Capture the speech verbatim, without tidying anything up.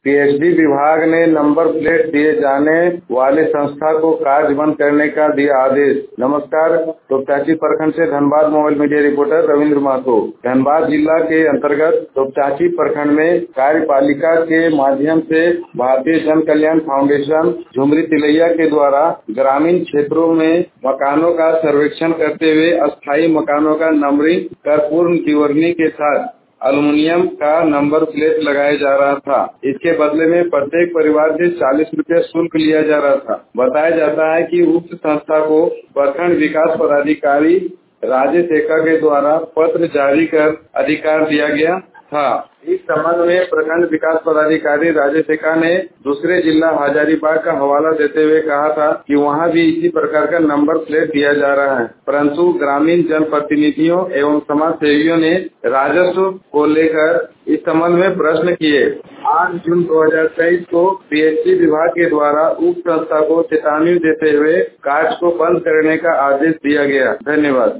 PhD विभाग ने number plate दिए जाने वाले संस्था को कार्य बंद करने का दिया आदेश। नमस्कार, तोपचांची प्रखंड से Dhanbad mobile media reporter Ravindra Mahato. Dhanbad जिला के अंतर्गत तोपचांची प्रखंड में कार्यपालिका के माध्यम से भारतीय जन कल्याण फाउंडेशन झुमरी तिलैया के द्वारा ग्रामीण क्षेत्रों में मकानों का सर्वेक्षण करते हुए अस्थायी मकानों का नंबरिंग कर पूर्ण विवरणी के साथ एल्युमिनियम का नंबर प्लेट लगाया जा रहा था। इसके बदले में प्रत्येक परिवार से चालीस रुपये शुल्क लिया जा रहा था। बताया जाता है कि उक्त संस्था को प्रखंड विकास पदाधिकारी राजेश एक्का के द्वारा पत्र जारी कर अधिकार दिया गया था। इस संबंध में प्रखंड विकास पदाधिकारी राजेश एक्का ने दूसरे जिला हजारीबाग का हवाला देते हुए कहा था कि वहां भी इसी प्रकार का नंबर प्लेट दिया जा रहा है, परंतु ग्रामीण जनप्रतिनिधियों एवं समाज सेवियों ने राजस्व को लेकर इस संबंध में प्रश्न किए। आठ जून दो हजार तेईस को पीएचडी विभाग के द्वारा उक्त संस्था को चेतावनी देते हुए कार्य को बंद करने का आदेश दिया गया। धन्यवाद।